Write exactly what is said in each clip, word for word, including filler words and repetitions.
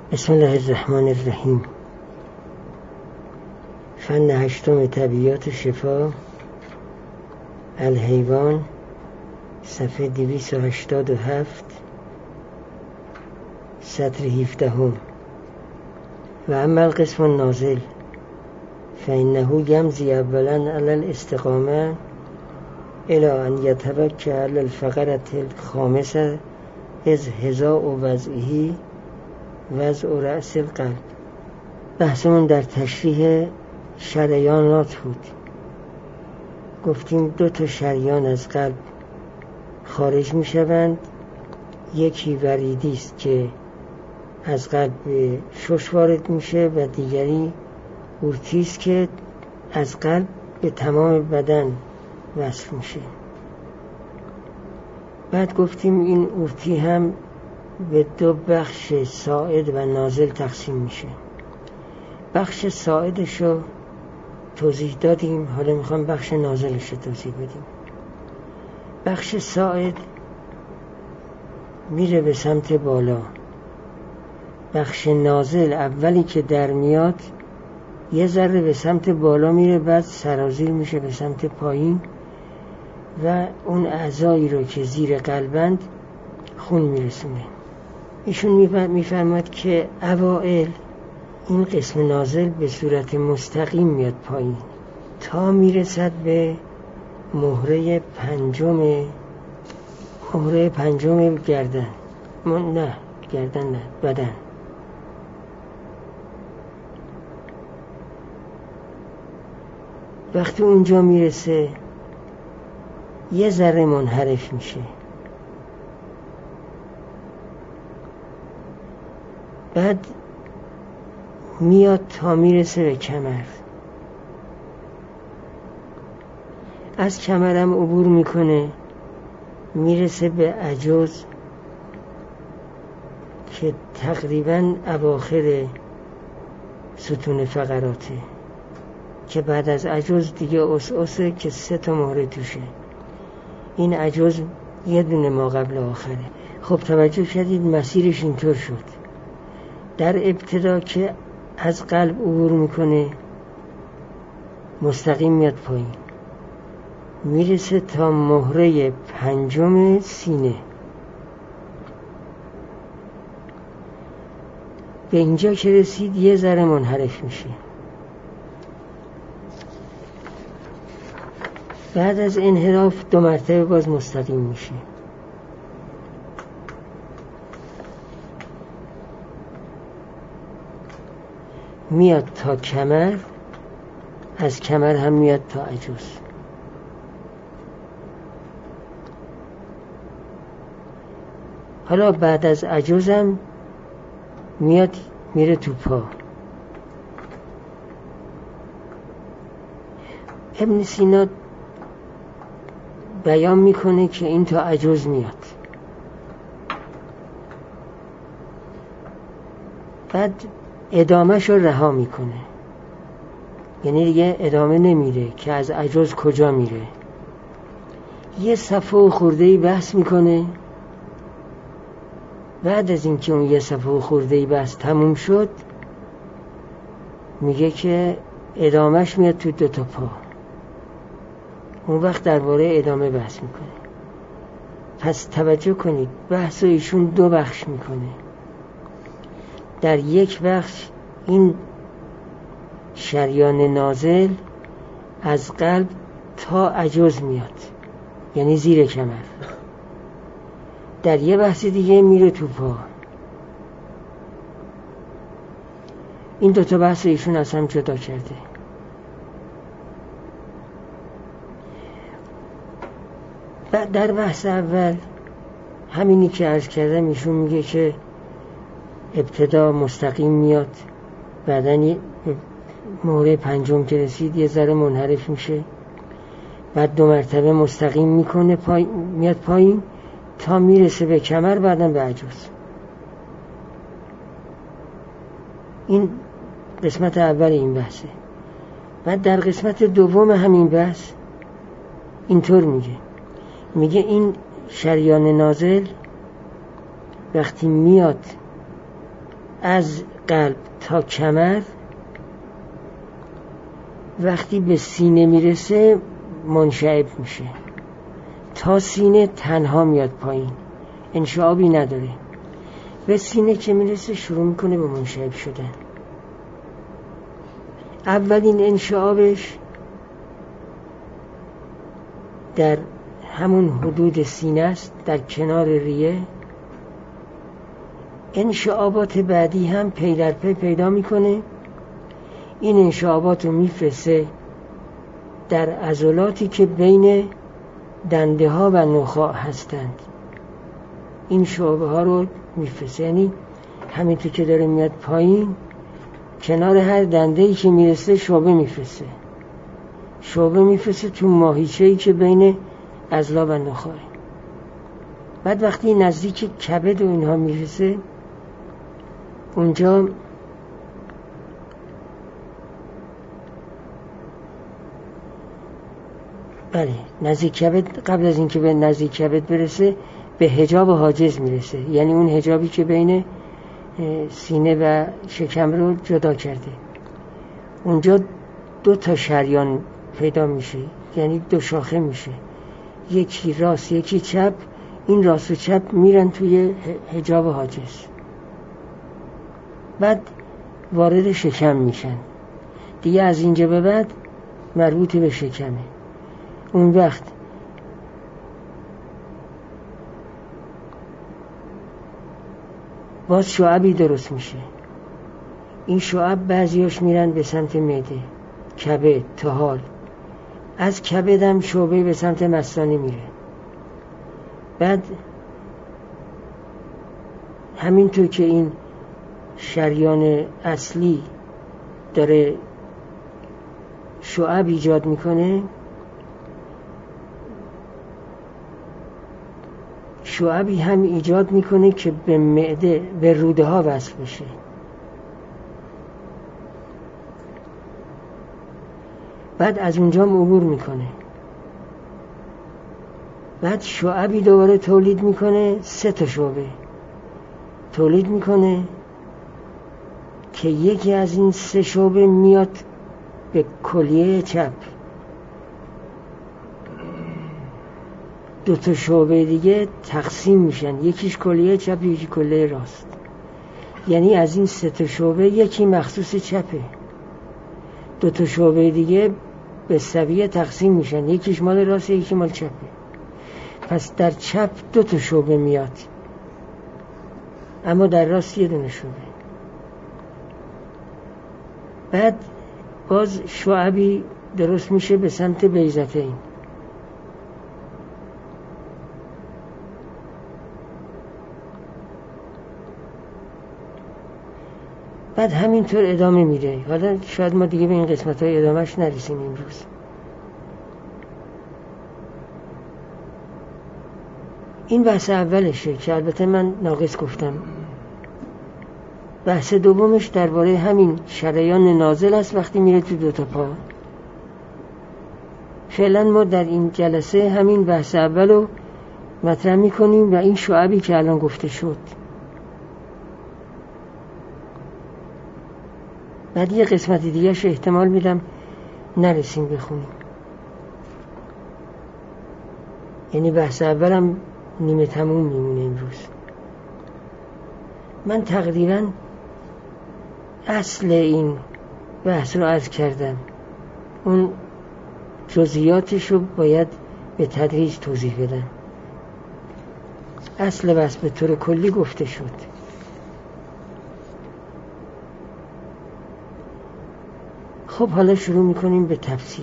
بسم الله الرحمن الرحیم. فن هشتم طبیعیات شفا الحیوان، صفحه دویست و هشتاد و هفت، سطر هفدهم. و اما القسم النازل فإنه یمضی اولا علی الاستقامه الی ان یتوکل علی الفقرة الخامسه از هزاء وضعه وضع رأس القلب. بحثمون در تشریح شریانات بود. گفتیم دو تا شریان از قلب خارج می شوند. یکی وریدی است که از قلب به شش وارد میشه و دیگری اورتی است که از قلب به تمام بدن وصل میشه. بعد گفتیم این اورتی هم به دو بخش صاعد و نازل تقسیم میشه. بخش صاعدش رو توضیح دادیم، حالا میخوام بخش نازلش رو توضیح بدیم. بخش صاعد میره به سمت بالا. بخش نازل اولی که در میاد یه ذره به سمت بالا میره، بعد سرازیر میشه به سمت پایین و اون اعضایی رو که زیر قلبند خون میرسونه. ایشون میفرماد که اوائل این قسم نازل به صورت مستقیم میاد پایین تا میرسد به مهره پنجم مهره پنجم گردن من نه گردن نه بدن. وقتی اونجا میرسه یه ذره منحرف میشه، بعد میاد تا میرسه به کمر. از کمرم عبور میکنه میرسه به عجز که تقریبا اواخر ستون فقراته، که بعد از عجز دیگه اسعسه که سه تا مهره توشه. این عجز یه دونه ما قبل آخره. خب توجه کردید مسیرش اینطور شد. در ابتدا که از قلب عبور میکنه مستقیم میاد پایین، میرسه تا مهره پنجم سینه. به اینجا که رسید یه ذره منحرف میشه. بعد از انحراف دو مرتبه باز مستقیم میشه. میاد تا کمر، از کمر هم میاد تا عجز. حالا بعد از عجزم میاد میره تو پا. ابن سینا بیان میکنه که این تا عجز میاد، بعد ادامهش رو رها میکنه. یعنی دیگه ادامه نمیره که از عجز کجا میره. یه صفحه و خورده‌ای بحث میکنه. بعد از اینکه اون یه صفحه و خورده‌ای بحث تموم شد میگه که ادامهش میاد تو دو تا پا. اون وقت درباره ادامه بحث میکنه. پس توجه کنید بحث رو ایشون دو بخش میکنه. در یک بخش این شریان نازل از قلب تا عجز میاد، یعنی زیر کمر. در یه بحث دیگه میره تو پا. این دوتا بحث ایشون از هم جدا کرده. در بحث اول همینی که عرض کردم، ایشون میگه که ابتدا مستقیم میاد، بعدن مهره پنجم که رسید یه ذره منحرف میشه، بعد دو مرتبه مستقیم میکنه پای... میاد پایین تا میرسه به کمر، بعدن به عجز. این قسمت اول این بحثه. بعد در قسمت دوم همین بحث اینطور میگه میگه این شریان نازل وقتی میاد از قلب تا کمر وقتی به سینه میرسه منشعب میشه، تا سینه تنها میاد پایین، انشعابی نداره. به سینه که میرسه شروع میکنه به منشعب شدن. اولین انشعابش در همون حدود سینه است، در کنار ریه. انشعابات بعدی هم پی در پی پیدا میکنه. این انشعابات رو میفرسته در عضلاتی که بین دنده ها و نخاع هستند. این شعبه ها رو میفرسته، یعنی همینطور که داره میاد پایین کنار هر دنده ای که میرسه شعبه میفرسته شعبه میفرسته تو ماهیچه‌ای که بین عضلا و نخاع. بعد وقتی نزدیک کبد و اینها میرسه، اونجا بله نزدیک کبد، قبل از اینکه به نزدیک کبد برسه به حجاب حاجز میرسه، یعنی اون حجابی که بین سینه و شکم رو جدا کرده. اونجا دو تا شریان پیدا میشه، یعنی دو شاخه میشه، یکی راست یکی چپ. این راست و چپ میرن توی حجاب حاجز، بعد وارد شکم میشن دیگه. از اینجا به بعد مربوط به شکمه. اون وقت باز شعبی درست میشه. این شعب بعضیاش میرن به سمت معده، کبد، طحال. از کبد هم شعبه به سمت مثانه میره. بعد همینطور که این شریان اصلی داره شعب ایجاد میکنه، شعبی هم ایجاد میکنه که به معده، به روده ها وصل بشه. بعد از اونجا عبور میکنه. بعد شعبی دوباره تولید میکنه، سه تا شعبه تولید میکنه که یکی از این سه شعبه میاد به کلیه چپ، دو تا شعبه دیگه تقسیم میشن، یکیش کلیه چپ یکی کلیه راست. یعنی از این سه تا شعبه یکی مخصوص چپه، دو تا شعبه دیگه به سویه تقسیم میشن، یکیش مال راست یکی مال چپه. پس در چپ دو تا شعبه میاد، اما در راست یه دونه شعبه. بعد باز شعبی درست میشه به سمت بیضتین. بعد همینطور ادامه میده. حالا شاید ما دیگه به این قسمت های ادامهش نرسیم امروز. این بحث اولشه که البته من ناقص گفتم. بحث دومش درباره همین شریان نازل است وقتی میره تو دو تا پا. فعلا ما در این جلسه همین بحث اول رو مطرح میکنیم و این شعبی که الان گفته شد. بعد یه قسمت دیگه شو احتمال میدم نرسیم بخونیم. یعنی بحث اولم نیمه تموم میمونه امروز. من تقریبا اصل این بحث رو عرض کردم، اون جزئیاتش رو باید به تدریج توضیح بدم. اصل بحث به طور کلی گفته شد. خب حالا شروع میکنیم به تفصیل.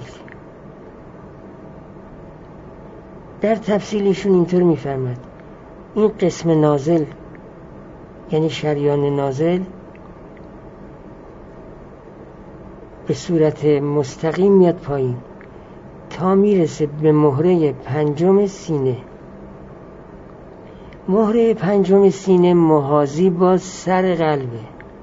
در تفصیلشون اینطور میفرماد این قسم نازل، یعنی شریان نازل، به صورت مستقیم میاد پایین تا میرسه به مهره پنجم سینه. مهره پنجم سینه محاذی با سر قلبه.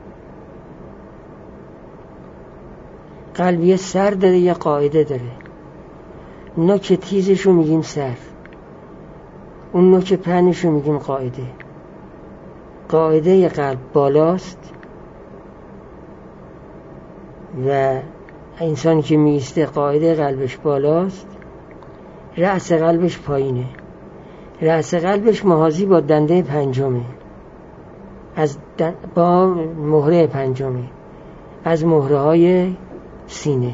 قلب یه سر داره یه قاعده داره. نوک تیزشو میگیم سر، اون نوک پهنشو میگیم قاعده. قاعده قلب بالاست، و انسانی که میسته قاعده قلبش بالاست، رأس قلبش پایینه. رأس قلبش موازی با دنده پنجمه، از دن... با مهره پنجمه از مهره های سینه.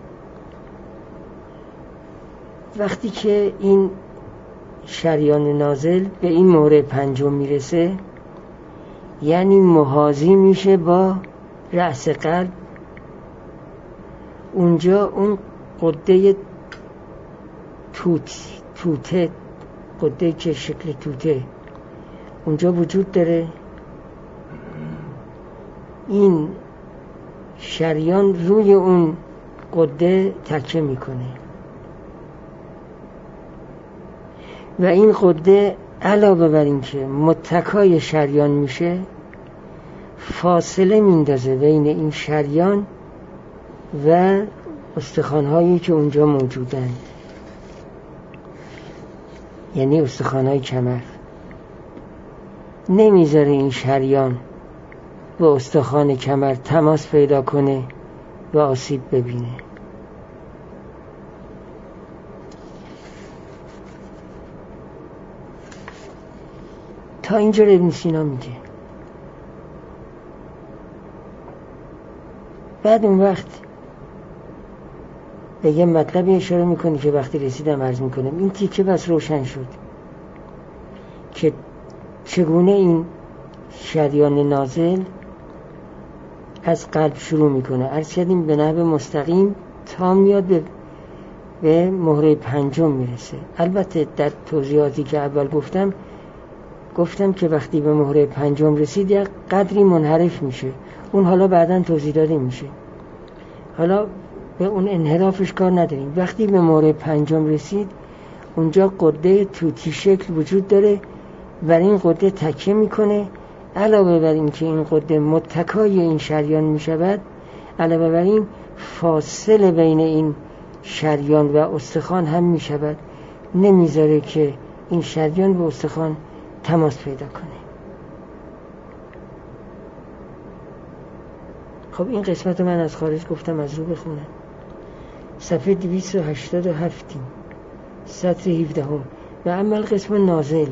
وقتی که این شریان نازل به این مهره پنجم میرسه، یعنی موازی میشه با رأس قلب. اونجا اون قده توت توته قده که شکل توته اونجا وجود داره. این شریان روی اون قده تکیه میکنه و این قده علاوه بر این که متکای شریان میشه، فاصله میندازه بین این شریان و استخوان‌هایی که اونجا موجودن، یعنی استخوان‌های کمر. نمیذاره این شریان با استخوان کمر تماس پیدا کنه و آسیب ببینه. تا اینجا ابن سینا میگه. بعد اون وقت به یه مطلبی اشاره میکنی که وقتی رسیدم عرض میکنم. این تیکه بس روشن شد که چگونه این شریان نازل از قلب شروع میکنه. عرض کردیم به نحو مستقیم تا میاد به, به مهره پنجم میرسه. البته در توضیحاتی که اول گفتم گفتم که وقتی به مهره پنجم رسید یک قدری منحرف میشه، اون حالا بعداً توضیح داده میشه، حالا به اون انحرافش کار نداریم. وقتی به مهره پنجم رسید، اونجا قده توتی شکل وجود داره، بر این قده تکیه میکنه. علاوه بر این که این قده متکای این شریان میشود، علاوه بر این فاصله بین این شریان و استخوان هم میشود، نمیذاره که این شریان به استخوان تماس پیدا کنه. خب این قسمت من از خارج گفتم، از رو بخونم. صفحه دویست و هشتاد و هفت سطر هفده هم. و اما القسم نازل،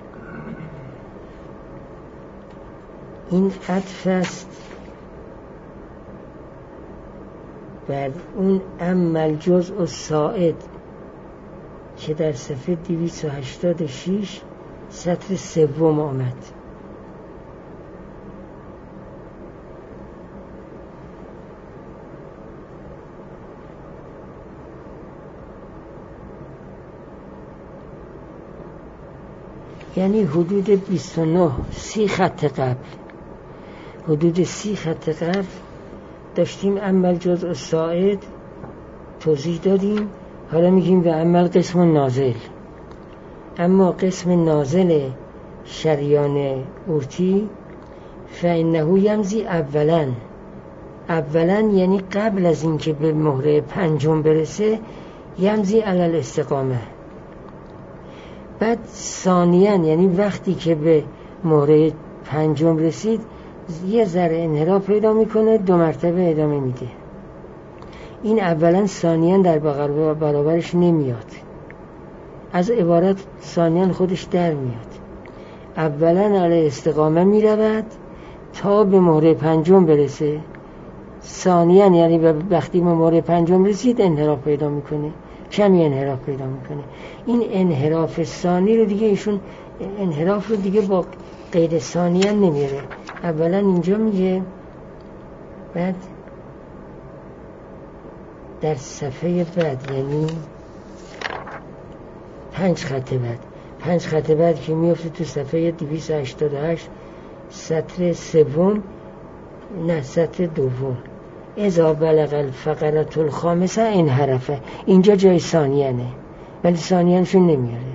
این عطف است بر اون اما الجزء الساعد که در صفحه دویست و هشتاد و شش سطر سوم آمد. یعنی حدود بیست و نه سی خط قبل حدود سی خط قبل داشتیم عمل جزء الساعد توضیح دادیم. حالا میگیم به عمل قسم نازل. اما قسم نازل شریان اورتی فإنه یمضی اولا اولا یعنی قبل از اینکه به مهره پنجم برسه، یمضی علی الاستقامه. بعد ثانیاً یعنی وقتی که به مهره پنجم رسید، یه ذره انحراف پیدا میکنه، دو مرتبه ادامه میده. این اولا ثانیاً در برابرش نمیاد، از عبارت ثانیاً خودش در میاد. اولا علی استقامه میرود تا به مهره پنجم برسه. ثانیاً یعنی وقتی به مهره پنجم رسید انحراف پیدا میکنه، کمی انحراف پیدا میکنه. این انحراف ثانی رو دیگه ایشون انحراف رو دیگه با قید ثانیاً نمیره. اولا اینجا میگه، بعد در صفحه بعد یعنی پنج خط بعد پنج خط بعد که میفته تو صفحه دویست و هشتاد و هشت سطر سوم، نه سطر دوم، اذا بلغ الفقره الخامسه انحرفه. اینجا جای ثانیانه ولی ثانیانشون نمیاره.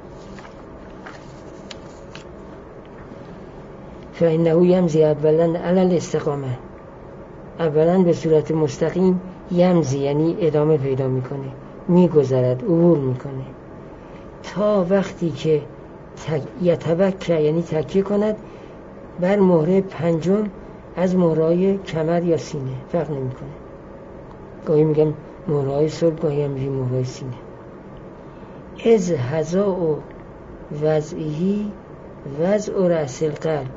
فإنه یمضی اولا علی الاستقامه، اولا به صورت مستقیم یمضی یعنی ادامه پیدا میکنه، میگذرد، عبور میکنه تا وقتی که یتبکه یعنی تکیه کند بر مهره پنجم از مهرهای کمر یا سینه، فرق نمیکنه. گاهی میگم مهرهای صلب، گاهی هم میگم مهرهای سینه. از هزا و وضعی وضع و رأس القلب.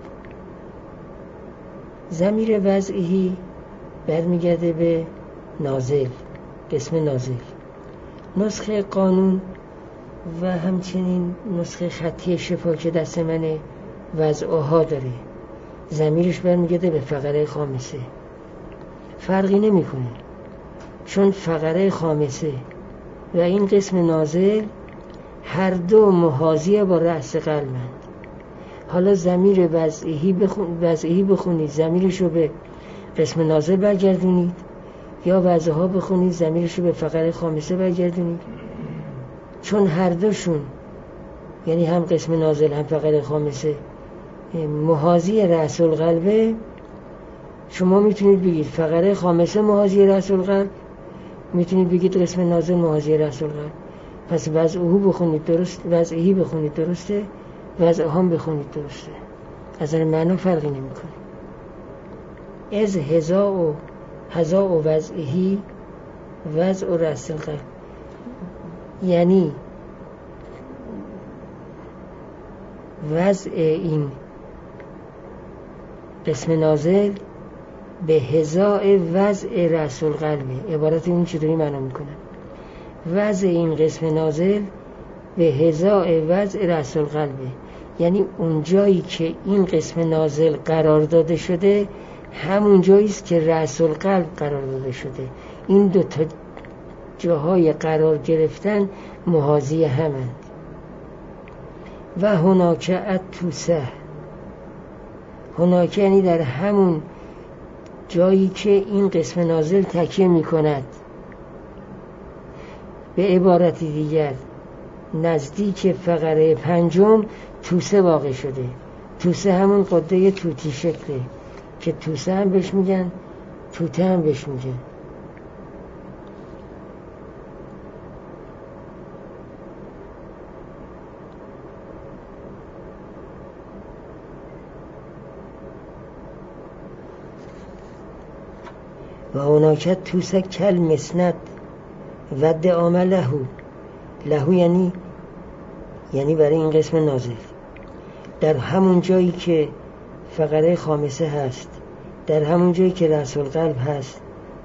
ضمیر وضعی برمیگرده به نازل، قسم نازل. نسخه قانون و همچنین نسخه خطی شفا که دست منه وضعها داره، ضمیرش برمیگرده به فقره خامسه. فرقی نمیکنه، چون فقره خامسه و این قسم نازل هر دو محاذی با رأس قلبند. حالا ضمیر وضعی بخون وضعی بخونید ضمیرش رو به قسم نازل برگردونید، یا وضعها بخونید ضمیرش رو به فقره خامسه برگردونید، چون هر دوشون یعنی هم قسم نازل هم فقره خامسه محاذی رأس القلبه. شما میتونید بگید فقره خامسه محاذی رأس القلب، میتونید بگید قسم نازل محاذی رأس القلب. پس وضعه بخونید درست، وضعی بخونید درسته، وضع هم بخونید درسته، از این معنی فرقی نمیکنه. از هزا و هزا و وضعی وضع و رأس القلب، یعنی وضع این قسم نازل به هزاء وضع رأس القلبه. عبارت این چطوری معنا میکنه؟ وضع این قسم نازل به هزاء وضع رأس القلبه، یعنی اون جایی که این قسم نازل قرار داده شده همون جایی است که رأس القلب قرار داده شده. این دو تا جاهای قرار گرفتن محاذی همند. و هناک اتوسه، هناک یعنی در همون جایی که این قسم نازل تکیه می کند. به عبارت دیگر نزدیک فقره پنجم توسه واقع شده. توسه همون قده توتی شکله که توسه هم بهش میگن، توته هم بهش میگن. و هناک توسه کل مسند و دعام لهو. لهو یعنی یعنی برای این قسم نازل در همون جایی که فقره خامسه هست، در همون جایی که رأس القلب هست،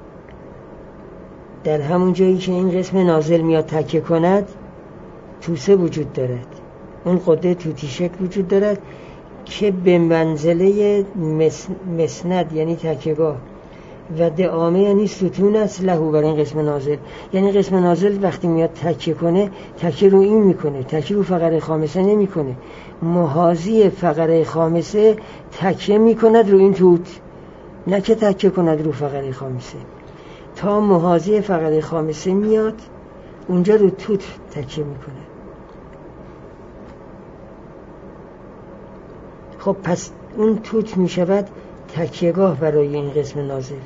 در همون جایی که این قسم نازل میاد تکیه کند توسه وجود دارد. اون قده توتی شکل وجود دارد که به منزله مسند یعنی تکیه‌گاه و دعامه یعنی ستون است لهو برای این قسم نازل. یعنی قسم نازل وقتی میاد تکیه کنه تکیه رو این میکنه، تکیه رو فقره خامسه نمیکنه. محاذی فقره خامسه تکیه میکند رو این توت، نه که تکیه کند رو فقره خامسه. تا محاذی فقره خامسه میاد اونجا رو توت تکیه میکنه. خب پس اون توت میشود تکیهگاه برای این قسم نازل.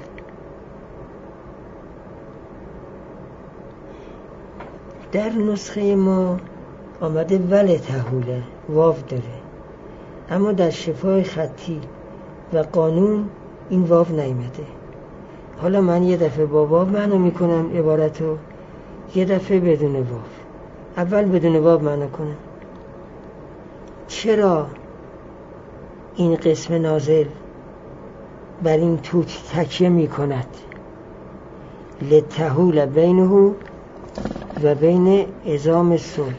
در نسخه ما آمده وله تهوله، واو داره، اما در شفای خطی و قانون این واو نیامده. حالا من یه دفعه با واو معنا میکنم عبارتو، یه دفعه بدون واو. اول بدون واو معنا کنم. چرا این قسم نازل بر این توت تکیه می کند؟ لتهول بینه و بین عظام صلب،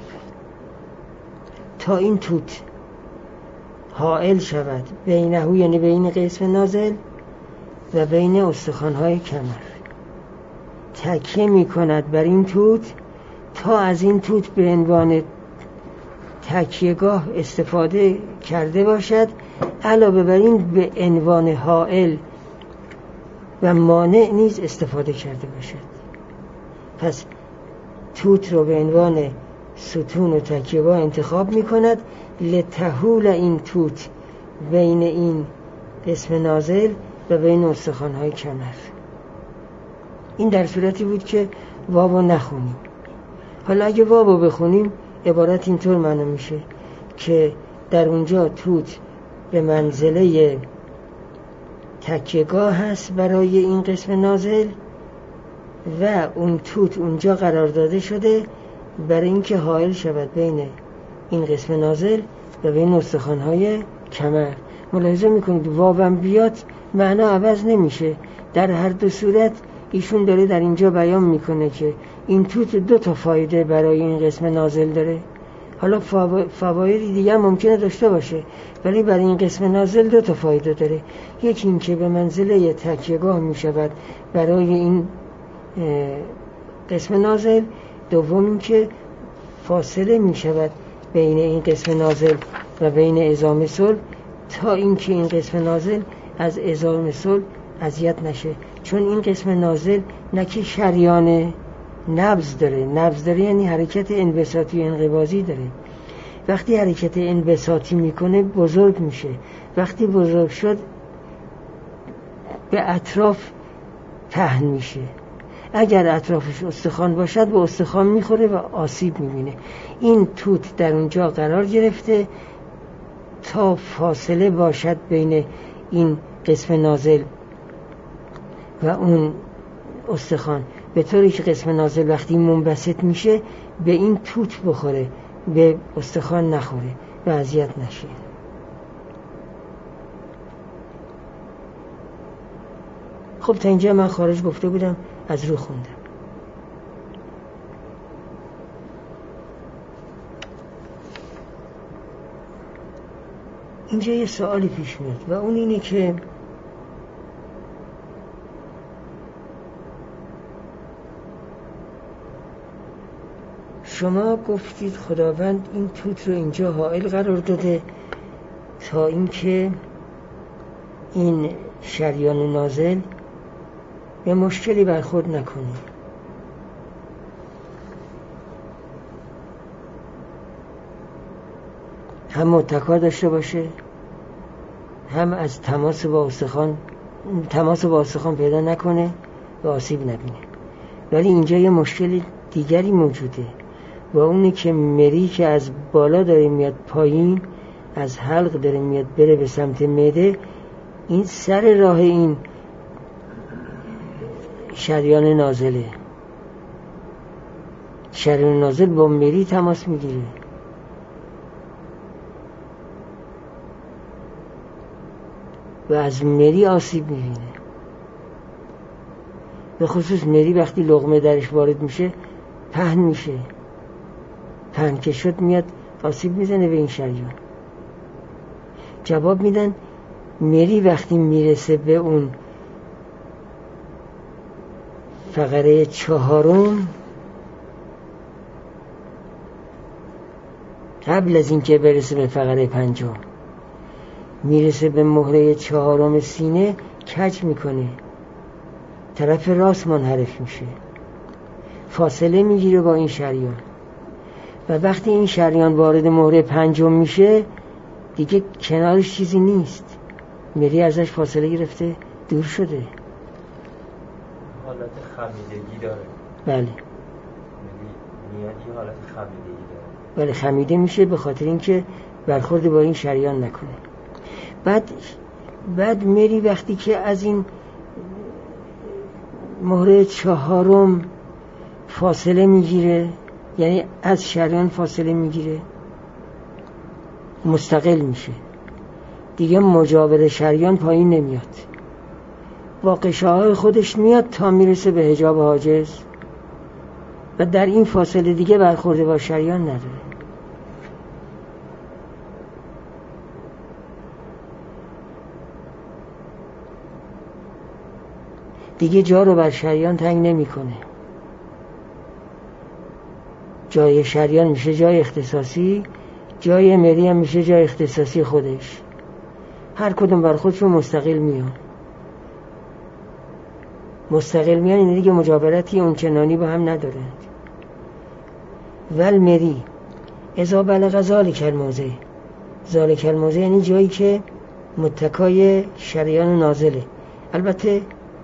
تا این توت حائل شود بینه یعنی بین قسم نازل و بین استخوان‌های کمر. تکیه می کند بر این توت تا از این توت به عنوان تکیهگاه استفاده کرده باشد، علاوه بر این به عنوان حائل و مانع نیز استفاده کرده باشد. پس توت رو به عنوان ستون و تکیهگاه انتخاب می کند لتهول این توت بین این قسم نازل و بین استخوان‌های کمر. این در صورتی بود که واو نخونیم. حالا اگه واو بخونیم عبارت اینطور معنی میشه که در اونجا توت به منزله تکیهگاه هست برای این قسم نازل و اون توت اونجا قرار داده شده برای اینکه حائل شود بین این قسم نازل و بین استخوان‌های کمر. ملاحظه میکنید واوم بیاد معنا عوض نمیشه. در هر دو صورت ایشون داره در اینجا بیان میکنه که این توت دو تا فایده برای این قسم نازل داره. حالا فوایدی دیگه هم ممکنه داشته باشه، ولی برای این قسم نازل دو تا فایده داره. یکی این که به منزله تکیه‌گاه میشود برای این قسم نازل. دوم این که فاصله میشود بین این قسم نازل و بین عظام صلب تا اینکه این قسم نازل از عظام صلب اذیت نشه. چون این قسم نازل نه که شریان نبض داره، نبض داره یعنی حرکت انبساطی و انقباضی داره. وقتی حرکت انبساطی میکنه بزرگ میشه، وقتی بزرگ شد به اطراف پهن میشه. اگر اطرافش استخوان باشد به استخوان میخوره و آسیب میبینه. این توت در اونجا قرار گرفته تا فاصله باشد بین این قسم نازل و اون استخوان، به طوری که قسم نازل وقتی منبسط میشه به این توت بخوره، به استخوان نخوره و اذیت نشه. خب تا اینجا من خارج گفته بودم، از رو خوندم. اینجا یه سوالی پیش میاد و اون اینه که شما گفتید خداوند این توت رو اینجا حائل قرار داده تا اینکه این شریان نازل به مشکلی برخورد نکنه. هم متکا داشته باشه، هم از تماس با استخوان تماس با استخوان پیدا نکنه و آسیب نبینه. ولی اینجا یه مشکل دیگری موجوده و اونه که مری که از بالا داره میاد پایین، از حلق داره میاد بره به سمت معده، این سر راه این شریان نازله. شریان نازل با مری تماس میگیره و از مری آسیب میبینه. به خصوص مری وقتی لقمه درش وارد میشه پهن میشه، پهن که شد میاد آسیب میزنه به این شریان. جواب میدن مری وقتی میرسه به اون فقره چهارم، قبل از این که برسه به فقره پنجم، میرسه به مهره چهارم سینه، کج میکنه، طرف راست منحرف میشه، فاصله میگیره با این شریان و وقتی این شریان وارد مهره پنجم میشه دیگه کنارش چیزی نیست، مری ازش فاصله گرفته دور شده. حالت خمیدگی داره. بله. میاد یه حالت خمیدگی داره. بله خمیده میشه به خاطر اینکه برخورد با این شریان نکنه. بعد بعد مری وقتی که از این مهره چهارم فاصله میگیره، یعنی از شریان فاصله میگیره، مستقل میشه، دیگه مجاور شریان پایین نمیاد، با قشاهای خودش میاد تا میرسه به حجاب حاجز و در این فاصله دیگه برخورده با شریان نداره. دیگه جا رو بر شریان تنگ نمیکنه. جای شریان میشه جای اختصاصی، جای مری هم میشه جای اختصاصی خودش، هر کدوم بر خودشون مستقل میان. مستقل میان این دیگه مجاورتی اونچنانی با هم ندارند. ول مری اذا بلغ ذالک الموضع، ذالک الموضع یعنی جایی که متکای شریان نازله. البته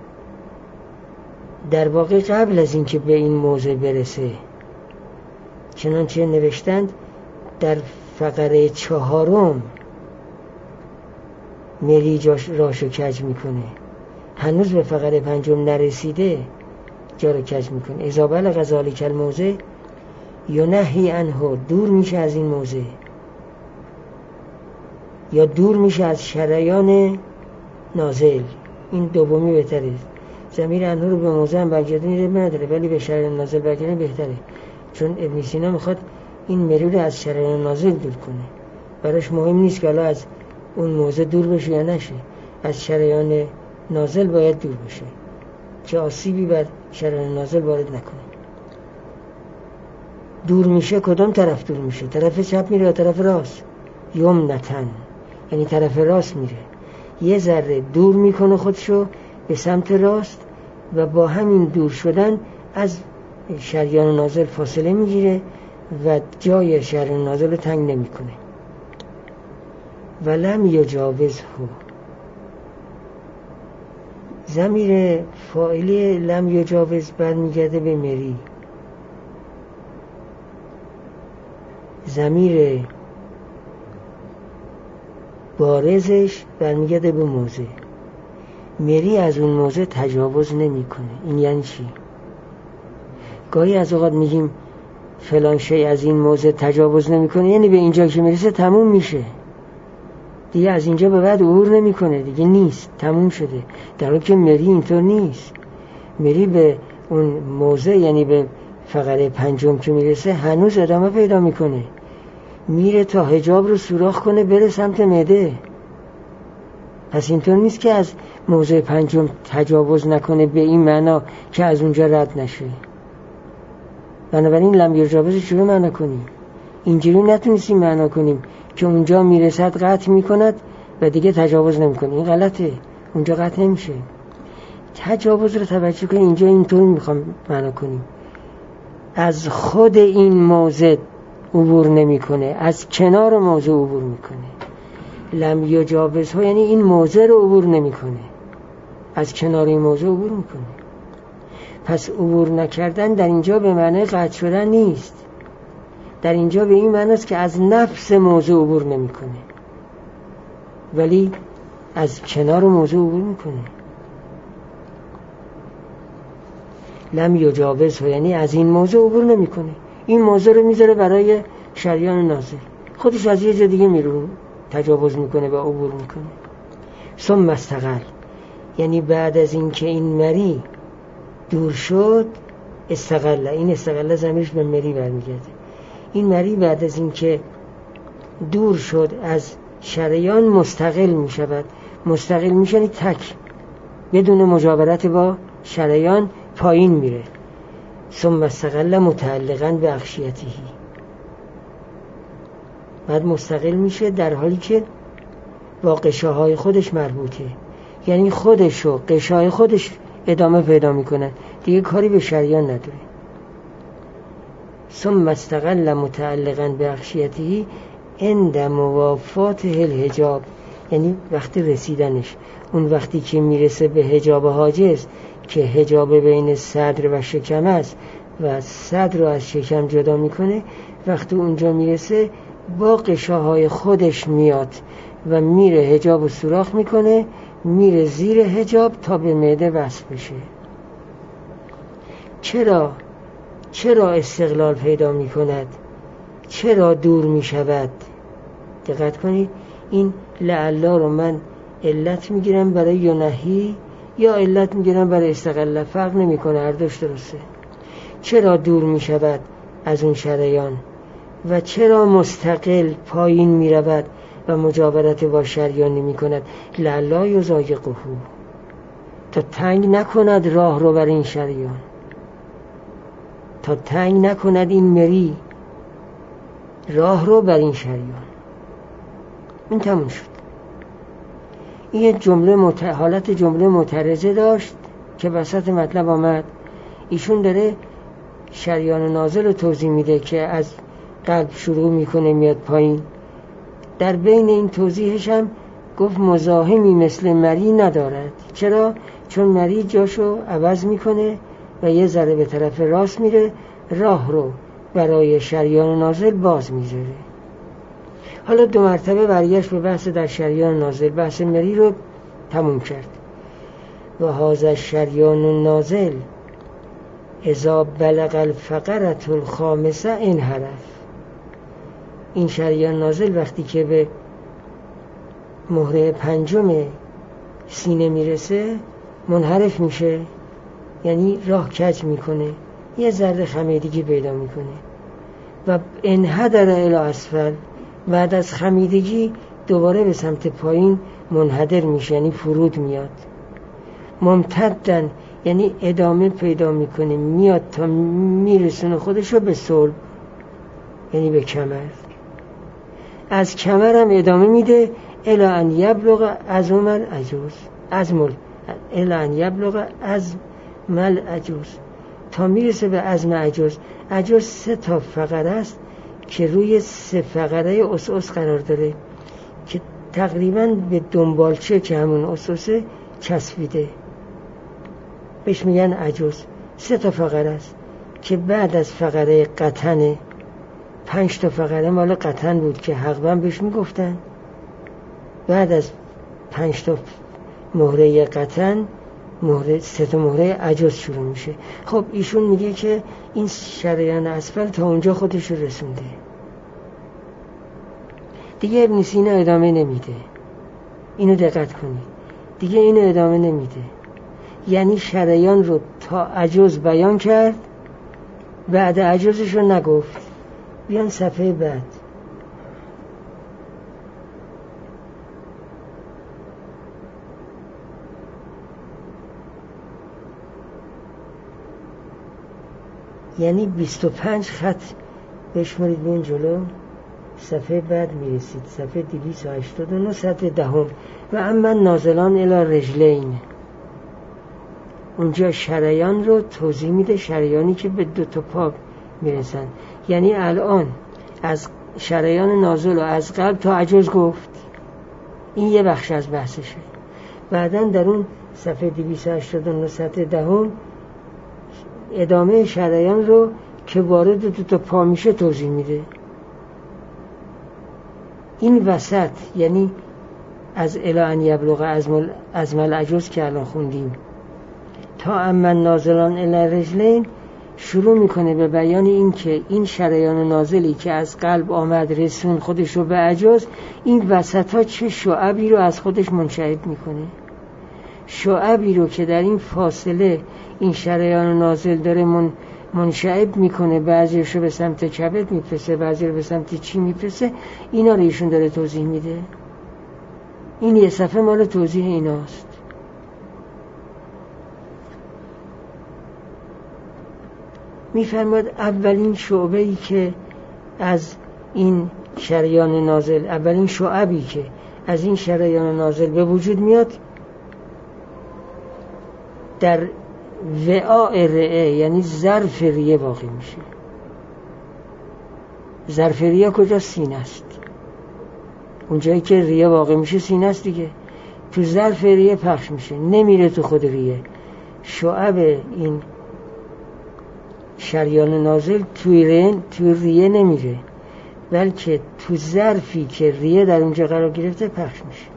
در واقع قبل از اینکه به این موضع برسه، چنانچه نوشتند در فقره چهارم مری جاش راشو کج میکنه، هنوز به فقره پنجم نرسیده، جا رو کج میکنه. اذا بلغ ذلک الموضع ینهی عنه، دور میشه از این موضع، یا دور میشه از شریان نازل. این دومی بهتره. ضمیر عنه رو به موضع هم برگردونی نداره، ولی به شریان نازل برگردونی بهتره، چون ابن سینا میخواد این مری رو از شریان نازل دور کنه. براش مهم نیست که حالا از اون موضع دور بشه یا نشه، از شریان نازل باید دور بشه که آسیبی بر شریان نازل وارد نکنه. دور میشه کدام طرف دور میشه؟ طرف چپ میره یا طرف راست؟ یمنتن، یعنی طرف راست میره، یه ذره دور میکنه خودشو به سمت راست و با همین دور شدن از شریان نازل فاصله میگیره و جای شریان نازل رو تنگ نمیکنه. ولم یجاوزه، ضمیر فاعلی لم یجاوز برمیگرده به مری، ضمیر بارزش برمیگرده به موضع. مری از اون موضع تجاوز نمیکنه. این یعنی چی؟ گاهی از اوقات میگیم فلان شی از این موضع تجاوز نمیکنه، یعنی به اینجا که میرسه تموم میشه دیگه، از اینجا به بعد عبور نمیکنه دیگه، نیست، تموم شده. در حالی که مری اینطور نیست. مری به اون موضع، یعنی به فقره پنجم که میرسه هنوز ادامه پیدا میکنه، میره تا حجاب رو سوراخ کنه بره سمت معده. پس اینطور نیست که از موضع پنجم تجاوز نکنه به این معنا که از اونجا رد نشه. بنابراین لم یجاوز چجوری معنا کنیم؟ اینجوری نتونستیم معنا کنیم که اونجا میرسد قطع میکند و دیگه تجاوز نمیکنه. این غلطه، اونجا قطع نمیشه. تجاوز رو توجه کنیم، اینجا اینطور میخوام معنا کنیم، از خود این موضع عبور نمیکنه، از کنار موضع عبور میکنه. لم یجاوزها یعنی این موضع رو عبور نمیکنه، از کنار این موضع عبور میکنه. پس عبور نکردن در اینجا به معنی قطع شدن نیست، در اینجا به این معنی است که از نفس موضوع عبور نمیکنه، ولی از کنار موضوع عبور میکنه. لم یجاوزه یعنی از این موضوع عبور نمیکنه، این موضوع رو میذاره برای شریان نازل، خودش از یه جا دیگه میرون تجاوز میکنه و عبور میکنه. ثم استقل یعنی بعد از این که این مری دور شد، استقل، این استقل ضمیرش به مری برمیگرده. این مری بعد از این که دور شد از شریان مستقل می شود. مستقل می شود تک، بدون مجاورت با شریان پایین میره. ثم استقل متعلقاً به اغشیته، بعد مستقل میشه در حالی که با قشاهای خودش مربوطه، یعنی خودش و قشای خودش ادامه پیدا میکنن، دیگه کاری به شریان نداره. ثم استقل متعلقاً به اغشیته عند موافات الحجاب، یعنی وقتی رسیدنش، اون وقتی که میرسه به حجاب حاجز که حجاب بین صدر و شکم است و صدر رو از شکم جدا میکنه، وقتی اونجا میرسه با قشاهای خودش میاد و میره حجاب رو سوراخ میکنه، میره زیر حجاب تا به معده وصل بشه. چرا چرا استقلال پیدا میکند؟ چرا دور میشود؟ دقت کنید، این لعلا رو من علت میگیرم برای ینهی یا علت میگیرم برای استقلال، فرق نمیکنه، هر دوش درسته. چرا دور میشود از اون شریان و چرا مستقل پایین میرود و مجاورت با شریان نمی کند؟ لعلا یزایقه، تا تنگ نکند راه رو بر این شریان، تا تنگ نکند این مری راه رو بر این شریان. این تموم شد. این جمله مت... حالت جمله معترضه داشت که وسط مطلب آمد. ایشون داره شریان نازل رو توضیح میده که از قلب شروع میکنه میاد پایین. در بین این توضیحش هم گفت مزاحمی مثل مری ندارد. چرا؟ چون مری جاشو عوض میکنه و یه ذره به طرف راست میره، راه رو برای شریان نازل باز میذاره. حالا دو مرتبه برگشت به بحث در شریان نازل، بحث مری رو تموم کرد. و هذا شریان نازل اذا بلغ الفقرة الخامسه انحرف. این شریان نازل وقتی که به مهره پنجم سینه میرسه منحرف میشه، یعنی راه کج میکنه، یه ذره خمیدگی پیدا میکنه و انحدر الی اسفل، بعد از خمیدگی دوباره به سمت پایین منحدر میشه، یعنی فرود میاد. ممتدن یعنی ادامه پیدا میکنه، میاد تا میرسونه خودشو به صلب، یعنی به کمر. از کمر هم ادامه میده الی ان یبلغ عظم العجوز، عظم الی ان یبلغ عظم العجوز، تا میرسه به عظم عجوز. عجوز سه تا فقره است که روی سه فقره اسوس قرار داره که تقریبا به دنبالچه که همون اسوسه چسبیده، بهش میگن عجوز. سه تا فقره است که بعد از فقره قطن، پنج تا فقره مال قطن بود که حقبن بهش میگفتن، بعد از پنج تا مهره قطن مهره سه تا مهره عجوز شروع میشه. خب ایشون میگه که این شریان اسفل تا اونجا خودش رو رسونده، دیگه ابن سینا ادامه نمیده. اینو دقت کنید، دیگه اینو ادامه نمیده، یعنی شریان رو تا عجوز بیان کرد، بعد عجوزش رو نگفت. بیان صفحه بعد. یعنی بیست و پنج خط بشمارید بین جلو، صفحه بعد میرسید، صفحه دویست و هشتاد و نه، سطر دهم. و اما نازلان الی رجلین، اونجا شریان رو توضیح میده، شریانی که به دو تا پا میرسن. یعنی الان از شریان نازل و از قلب تا عجوز گفت، این یه بخش از بحثشه. بعداً در اون صفحه دویست و هشتاد و نه سطر دهم ادامه شریان رو که وارد دو تا پا میشه توضیح میده. این وسط یعنی از الی ان یبلغ عظم العجوز که الان خوندیم تا اما نازلان الی رجلین شروع میکنه به بیان این که این شریان نازلی که از قلب آمد رسون خودش رو به عجوز، این وسط ها چه شعبی رو از خودش منشعب میکنه. شعبی رو که در این فاصله این شریان نازل داره من منشعب میکنه، بعضیش رو به سمت کبد میفرسته، بعضی رو به سمت چی میفرسته، اینا رو ایشون داره توضیح میده. این یه صفحه مال توضیح ایناست. میفرماد اولین شعبه‌ای که از این شریان نازل، اولین شعبی که از این شریان نازل به وجود میاد در وعاء رئه، یعنی ظرف ریه واقع میشه. ظرف ریه کجا؟ سینه است. اونجایی که ریه واقع میشه سینه است دیگه. تو ظرف ریه پخش میشه، نمیره تو خود ریه. شعب این شریان نازل توی ریه, توی ریه نمیره، بلکه تو ظرفی که ریه در اونجا قرار گرفته پخش میشه.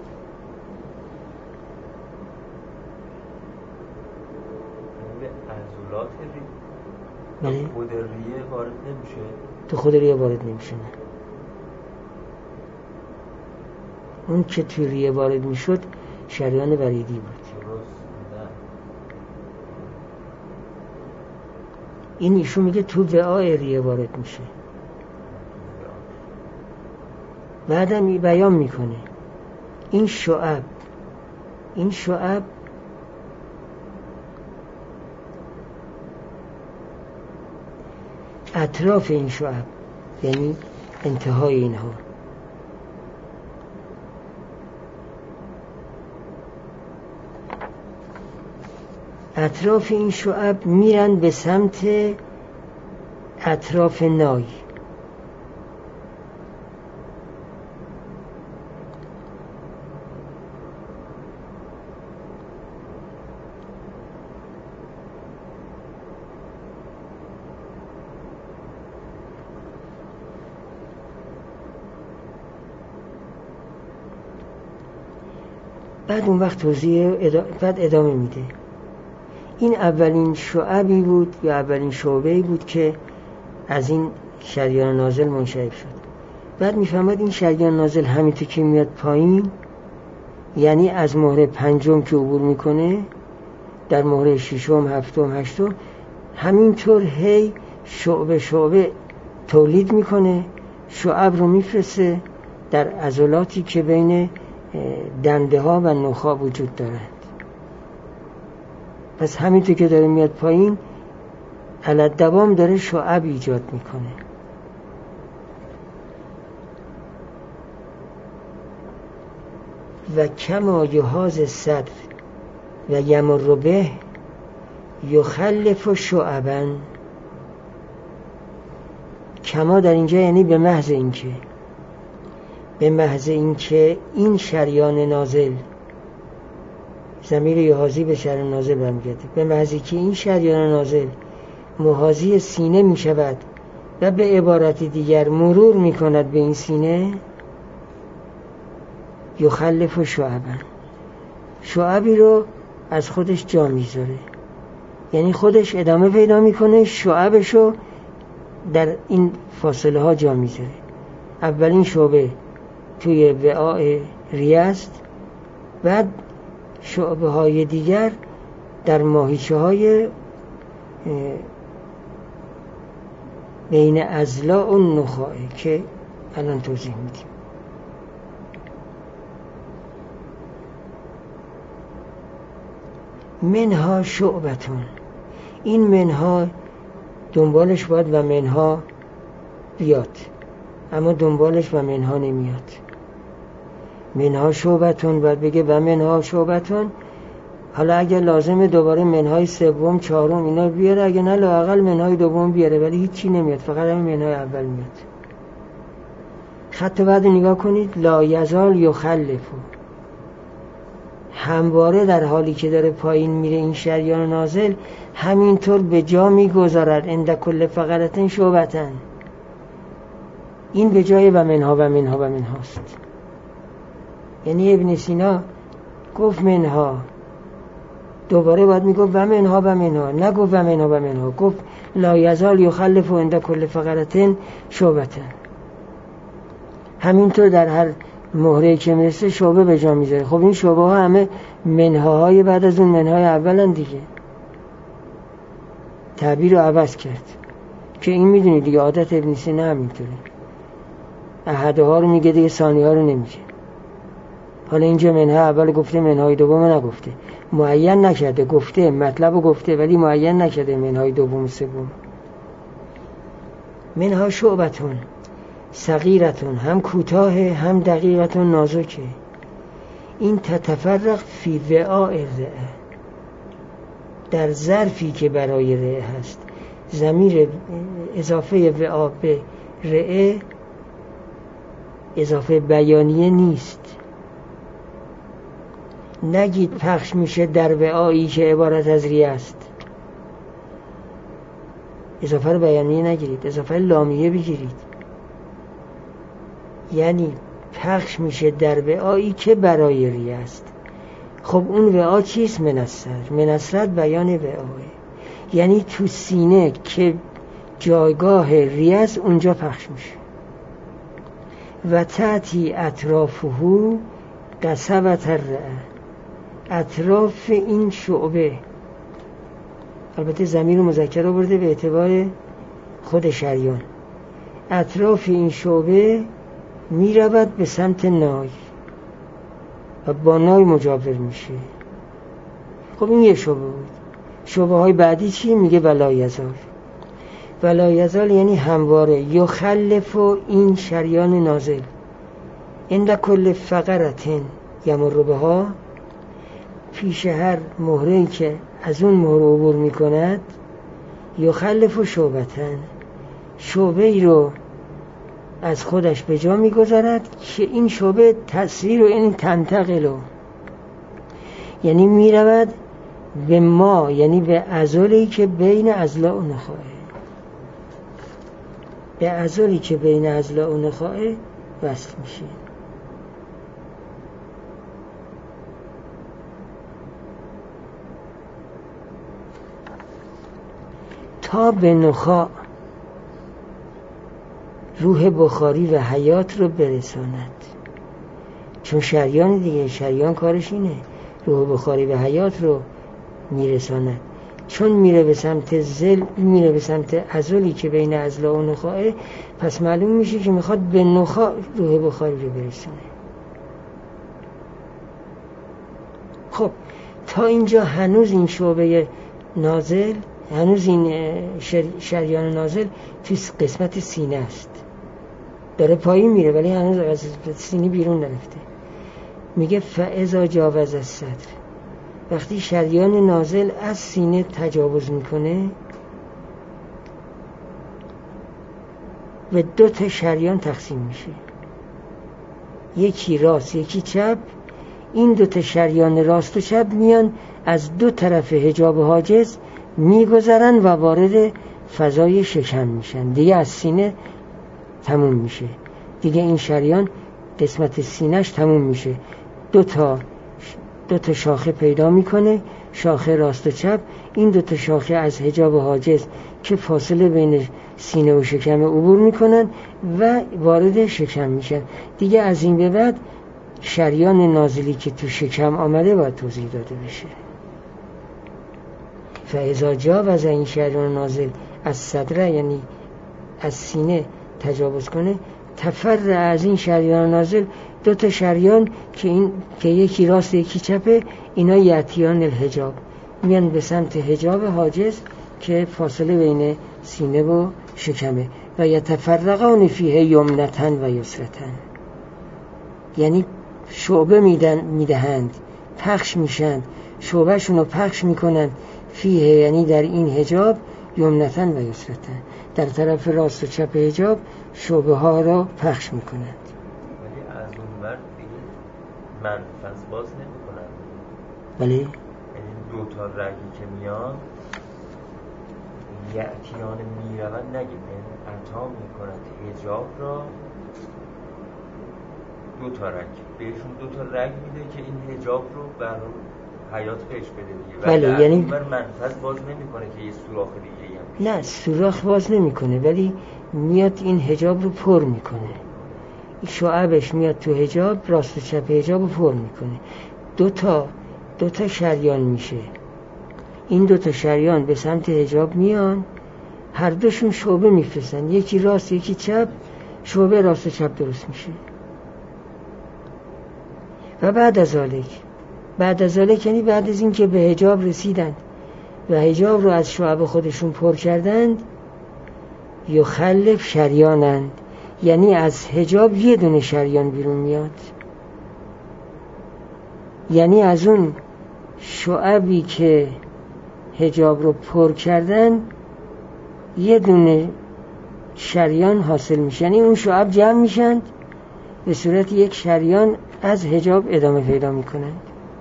بله. خود ریه وارد نمیشه؟ تو خود ریه وارد نمیشه. نه. اون که توی ریه وارد میشد شریان وریدی بود. این ایشون میگه تو وعاء ریه وارد میشه. بعدم بیان میکنه این شعب، این شعب اطراف این شعب، یعنی انتهای اینها، اطراف این شعب میرن به سمت اطراف نای. بعد اون وقت توضیح ادا... بعد ادامه میده. این اولین شعبی بود یا اولین شعبه‌ای بود که از این شریان نازل منشعب شد. بعد میفهمد این شریان نازل همینطور که میاد پایین، یعنی از مهره پنجم که عبور میکنه در مهره ششم، هفتم، هشتم، همینطور هی شعبه شعبه تولید میکنه، شعب رو میفرسته در عضلاتی که بین دنده ها و نخاع وجود دارند. پس همینطور که داره میاد پایین علت دوام داره شعب ایجاد میکنه. و کما یحاز صدر و یمر به یخلف شعبا. کما در اینجا یعنی به محض اینکه به محض اینکه این شریان نازل، ضمیر یحازی به شریان نازل برمیگرده، به محض اینکه این شریان نازل محاذی سینه می شود و به عبارت دیگر مرور می کند به این سینه، یخلف شعبا، شعبی رو از خودش جا میذاره، یعنی خودش ادامه پیدا میکنه، شعبش رو در این فاصله ها جا میذاره. اولین شعبه توی وعاء ریه است، بعد شعبه های دیگر در ماهیچه های بین اضلاع و نخاع که الان توضیح میدیم. منها شعبتون، این منها دنبالش باید و منها بیاد، اما دنبالش و منها نمیاد. منها شعبتون باید بگه و منها شعبتون. حالا اگر لازمه دوباره منهای سوم، چهارم اینا بیاره، اگه نه لااقل منهای دوم بیاره، ولی هیچی نمیاد، فقط همین منهای اول میاد. خط بعد نگاه کنید، لا یزال یخلفو، همواره در حالی که داره پایین میره این شریان نازل همینطور به جا میگذارد عند کل فقرتن شعبتن. این به جای و منها و منها و منهاست. یعنی ابن سینا گفت منها، دوباره باید میگفت و منها و منها، نگفت و منها و منها، گفت لا یزال یخلف عند کل فقرتن شعبتن. همینطور در هر مهره که میرسه شعبه به جا میذاره. خب این شعبه ها همه منهاهای بعد از اون منهای اولن دیگه، تعبیر رو عوض کرد که این میدونی دیگه عادت ابن سینا همینطوره، احده ها رو میگه دیگه ثانی ها رو نمیگه. حالا اینجا منهای اول گفته، منهای دوم نگفته، معین نکرده، گفته مطلب رو گفته ولی معین نکرده منهای دوم و سوم. منها شعبتون صغیرتون، هم کوتاه هم دقیقتون نازکه. این تتفرق فی وعاء الرئه، در ظرفی که برای رئه هست. ضمیر اضافه وعاء به رئه اضافه بیانیه نیست. نگید پخش میشه در وعایی که عبارت از ریه است، اضافه رو بیانیه نگیرید، اضافه لامیه بگیرید. یعنی پخش میشه در وعایی که برای ریه است. خب اون وعا چیست؟ منصر، منصرت بیان وعاه، یعنی تو سینه که جایگاه ریه است اونجا پخش میشه. و تأتی اطرافه قصبت الرئه، اطراف این شعبه، البته ضمیر مذکر آورده به اعتبار خود شریان، اطراف این شعبه می رود به سمت نای و با نای مجاور میشه. خب این یه شعبه بود. شعبه های بعدی چی؟ میگه ولا یزال. ولا یزال یعنی همواره، یخلف این شریان نازل عند کل فقرتن یمر بها، پیش هر مهره‌ای که از اون مهره عبور میکند، یخلف شعبتن، شعبه ای رو از خودش به جا میگذارد که این شعبه تأثیر و این تنتقل، یعنی میرود به ما، یعنی به عضلی که بین اضلاع و نخاع، به عضلی که بین اضلاع و نخاع وصل میشه. تا به نخاع روح بخاری و حیات رو برساند. چون شریان دیگه، شریان کارش اینه روح بخاری و حیات رو میرساند. چون میره به سمت زل، میره به سمت عضلی که بین عضله و نخاعه، پس معلوم میشه که میخواد به نخاع روح بخاری رو برسونه. خب تا اینجا هنوز این شعبه نازل، هنوز این شر... شریان نازل توی قسمت سینه است، داره پایین میره ولی هنوز از سینه بیرون نرفته. میگه فاذا جاوز الصدر، وقتی شریان نازل از سینه تجاوز میکنه و دو تا شریان تقسیم میشه، یکی راست یکی چپ. این دو تا شریان راست و چپ میان از دو طرف حجاب حاجز میگذرن و وارد فضای شکم میشن، دیگه از سینه تموم میشه، دیگه این شریان قسمت سینهش تموم میشه. دو تا دو تا شاخه پیدا میکنه، شاخه راست و چپ. این دو تا شاخه از حجاب حاجز که فاصله بین سینه و شکم عبور میکنن و وارد شکم میشن. دیگه از این به بعد شریان نازلی که تو شکم آمده باید توضیح داده بشه. فاذا جاوز این شریان نازل از صدره، یعنی از سینه تجاوز کنه، تفر از این شریان نازل دو تا شریان که این که یکی راست یکی چپه، اینا یاتیان الحجاب، میان به سمت حجاب حاجز که فاصله بین سینه و شکمه. و یتفرقان فیه یمنتن و یسرتن، یعنی شعبه میدن میدهند، پخش میشن، شعبه شونو پخش میکنن فیه، یعنی در این حجاب، یمنتن و یسرتن، در طرف راست و چپ حجاب شعبه ها را پخش میکنند. ولی از اون ور دیگه منفذ باز نمیکنند. بله، یعنی دو تا رگی که میان یعتیان میروند، نگیم یعنی عطا میکنند حجاب را دو تا رگ، بهشون دو تا رگ میده که این حجاب رو بر حیات بهش بده دیگه. بله، یعنی منفذ باز نمیکنه که یه سوراخ دیگه هم. نه، سوراخ باز نمیکنه ولی میاد این حجاب رو پر میکنه. این شعبش میاد تو حجاب، راست و چپ حجاب رو پر میکنه. دو تا دو تا شریان میشه. این دو تا شریان به سمت حجاب میان، هر دوشون شعبه میفرستن، یکی راست یکی چپ، شعبه راست و چپ درست میشه. و بعد از ذالک، بعد از ذالک یعنی بعد از این که به حجاب رسیدن و حجاب رو از شعب خودشون پر کردند، یخلف شریانند، یعنی از حجاب یه دونه شریان بیرون میاد، یعنی از اون شعبی که حجاب رو پر کردن یه دونه شریان حاصل میشه، یعنی اون شعب جمع میشن به صورت یک شریان از حجاب ادامه پیدا میکنند.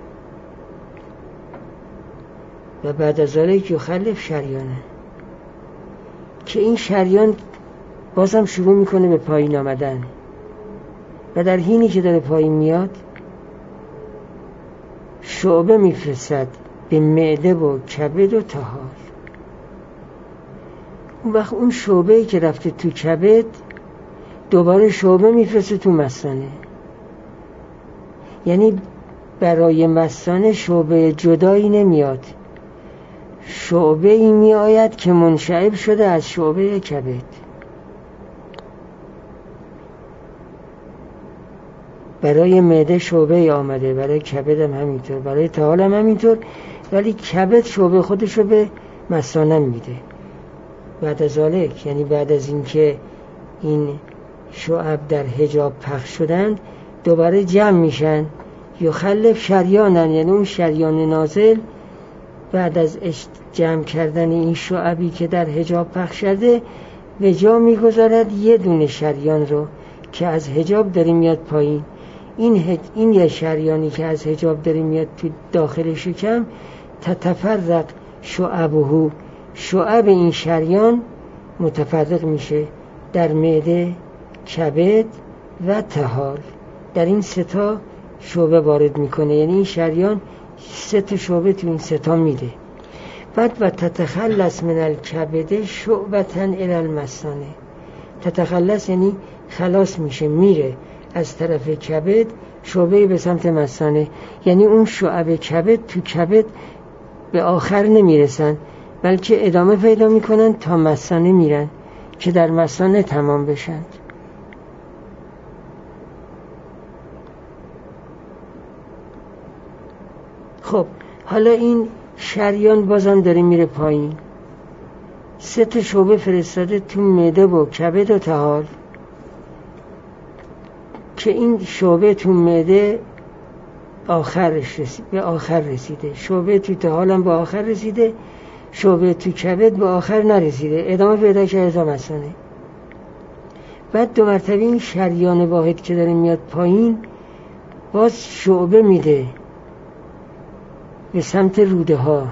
و بعد از ذالک یخلف شریانه، که این شریان بازم شروع میکنه به پایین آمدن و در حینی که داره پایین میاد شعبه میفرستد به معده و کبد و طحال. اون وقت اون شعبه‌ای که رفته تو کبد دوباره شعبه میفرسته تو مثانه، یعنی برای مثانه شعبه جدایی نمیاد، شعبه ای می آید که منشعب شده از شعبه کبد. برای معده شعبه آمده، برای کبد هم همینطور، برای طحال هم همینطور، ولی کبد شعبه خودشو به مثانه میده. بعد از ذالک یعنی بعد از اینکه این شعب در حجاب پخش شدند دوباره جمع میشن، یخلف شریانن، یعنی اون شریان نازل بعد از جمع کردن این شعبی که در حجاب پخش شده به جا میگذارد یه دونه شریان رو که از حجاب داره میاد پایین. این هج... این یه شریانی که از حجاب داره میاد تو داخل شکم، تتفرق شعبه، شعب این شریان متفرق میشه در معده، کبد و طحال. در این سه تا شعبه وارد میکنه، یعنی این شریان سه تا شعبه تو این سه تا میده. بعد و تتخلص من الکبد شعبة الی المثانه. تتخلص یعنی خلاص میشه، میره از طرف کبد شعبه به سمت مثانه، یعنی اون شعب کبد تو کبد به آخر نمیرسن بلکه ادامه پیدا میکنن تا مثانه میرن که در مثانه تمام بشن. خب حالا این شریان بازم داره میره پایین، سه تا شعبه فرستاده تو معده و کبد و طحال که این شعبه تو معده آخرش رسید، به آخر رسیده، شعبه تو طحال هم به آخر رسیده، شعبه تو کبد به آخر نرسیده، ادامه پیدا کرده تا مثانه. بعد دو مرتبه این شریان واحد که داره میاد پایین باز شعبه میده به سمت روده ها،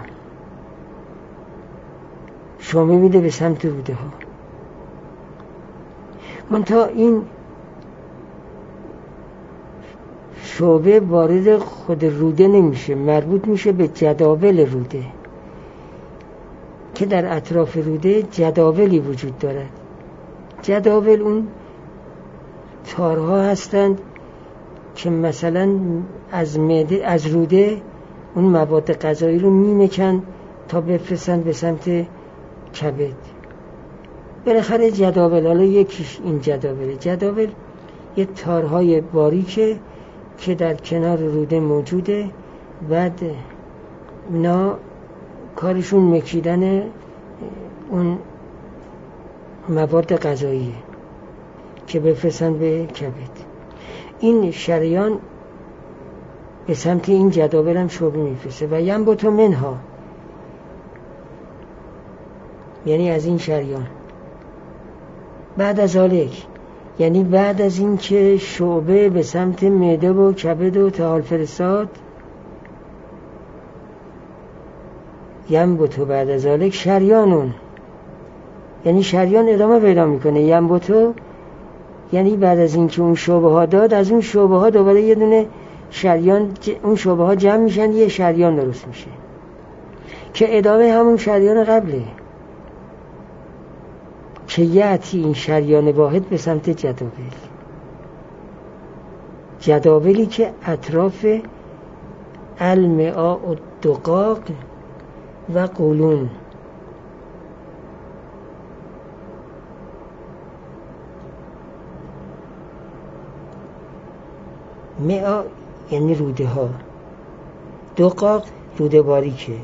شعبه میده به سمت روده ها. منتها این شعبه وارد خود روده نمیشه، مربوط میشه به جداول روده که در اطراف روده جداولی وجود دارد. جداول اون تارها هستند که مثلا از معده، از روده اون مواد غذایی رو میمکن تا بفرستن به سمت کبد. بالاخره جداول، حالا یکیش این جداول، جداول یه تارهای باریکه که در کنار روده موجوده، بعد اینا کارشون مکیدن اون مواد غذاییه که بفرستن به کبد. این شریان به سمت این جداول هم شعبه میفرسته و ینبت منها، یعنی از این شریان. بعد از ذالک یعنی بعد از این که شعبه به سمت معده و کبد و طحال فرستاد، ینبت بعد از ذالک شریانون، یعنی شریان ادامه پیدا میکنه. ینبت یعنی بعد از این که اون شعبه ها داد، از اون شعبه ها دوباره یه دونه شریان، اون شعبه ها جمع میشن، یه شریان درست میشه که ادامه همون شریان قبله که یعطی این شریان واحد به سمت جداول، جداولی که اطراف المعاء الدقاق و قولون، معاء یعنی روده ها، دقاق روده باریکه،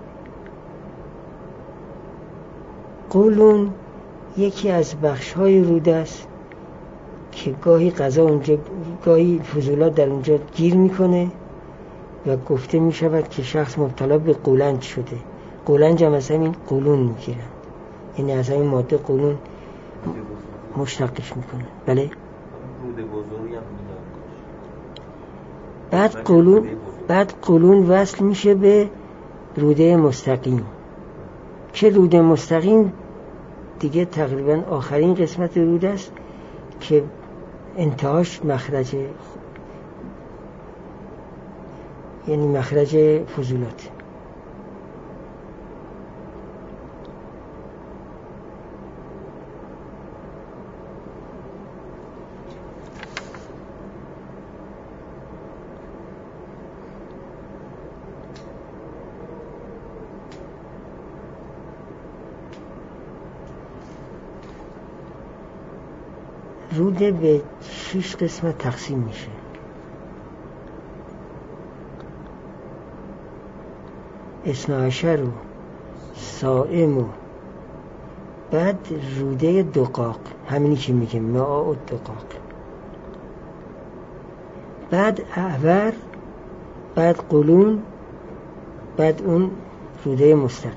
قولون یکی از بخش های روده است که گاهی غذا اونجا، گاهی فضولات در اونجا گیر میکنه و گفته میشود که شخص مبتلا به قولنج شده. قولنج هم از همین قولون میگیرن، یعنی از همین ماده قولون مشتقش میکنه. بله. روده بزرگی هم میدن. بعد قولون بعد قولون وصل میشه به روده مستقیم که روده مستقیم دیگه تقریبا آخرین قسمت روده است که انتهاش مخرج، یعنی مخرج فضولات. روده به شش قسمت تقسیم میشه. اثنا عشر و صائم و بعد روده دقاق، همینی که میگه معاء الدقاق، بعد اعور، بعد قولون، بعد اون روده مستقیم.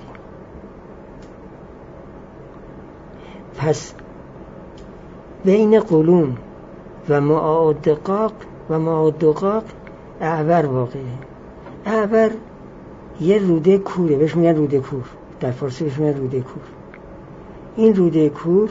پس بین قولون و معاء الدقاق و معاء الدقاق اعور واقعه. اعور یه روده کوره، بهش میگن روده کور، در فارسی بهش میگن روده کور. این روده کور